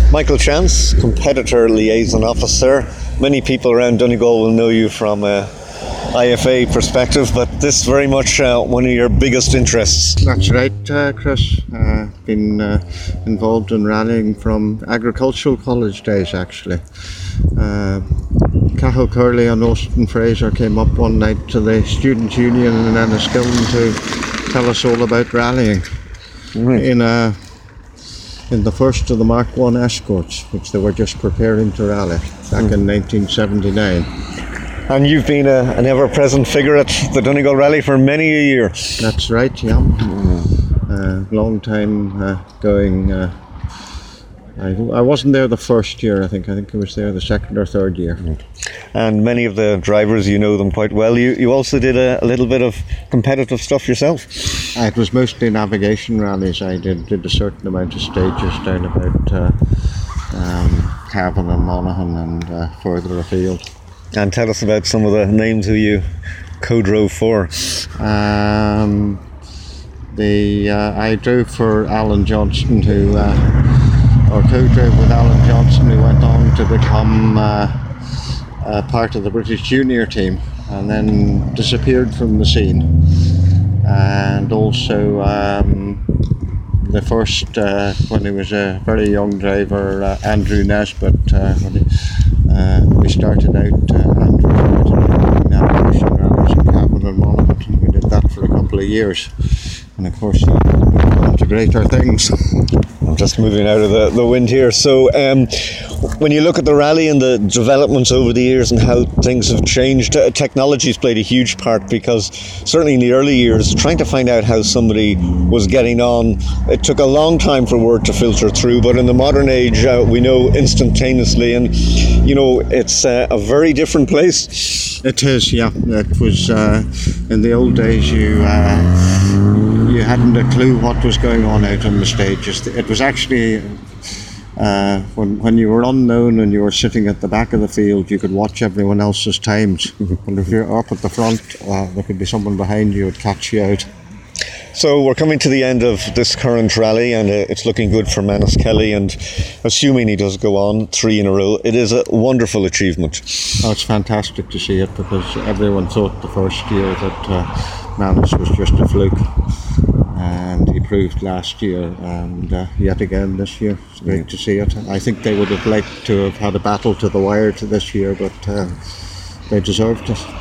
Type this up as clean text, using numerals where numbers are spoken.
Michael Chance, Competitor Liaison Officer. Many people around Donegal will know you from IFA perspective, but this is very much one of your biggest interests. That's right, Chris. Been involved in rallying from agricultural college days, actually. Cathal Curley and Austin Fraser came up one night to the Student Union in Enniskillen to tell us all about rallying. Right. In the first of the Mark I escorts, which they were just preparing to rally back in 1979. And you've been an ever-present figure at the Donegal Rally for many a year. That's right, yeah. Long time going. I wasn't there the first year, I think I was there the second or third year. And many of the drivers, you know them quite well. You also did a little bit of competitive stuff yourself? It was mostly navigation rallies. I did a certain amount of stages down about Cavan and Monaghan and further afield. And tell us about some of the names who you co-drove for. I drove for Alan Johnston, or co-drove with Alan Johnston, who went on to become part of the British junior team and then disappeared from the scene. And also the first, when he was a very young driver, Andrew Nesbitt, we started out, Andrew navigation rallies in Cavan and Monaghan, and we did that for a couple of years. And of course, he moved on to greater things. I'm just moving out of the wind here. So when you look at the rally and the developments over the years and how things have changed, technology's played a huge part, because certainly in the early years, trying to find out how somebody was getting on, it took a long time for word to filter through. But in the modern age, we know instantaneously, and it's a very different place. It is, yeah. It was in the old days, you hadn't a clue what was going on out on the stages. It was actually when you were unknown and you were sitting at the back of the field, you could watch everyone else's times. But if you're up at the front, there could be someone behind you who would catch you out. So we're coming to the end of this current rally, and it's looking good for Manus Kelly, and assuming he does go on 3 in a row, it is a wonderful achievement. Oh, it's fantastic to see it, because everyone thought the first year that Manus was just a fluke, and he proved last year, and yet again this year. It's great to see it. I think they would have liked to have had a battle to the wire to this year, but they deserved it.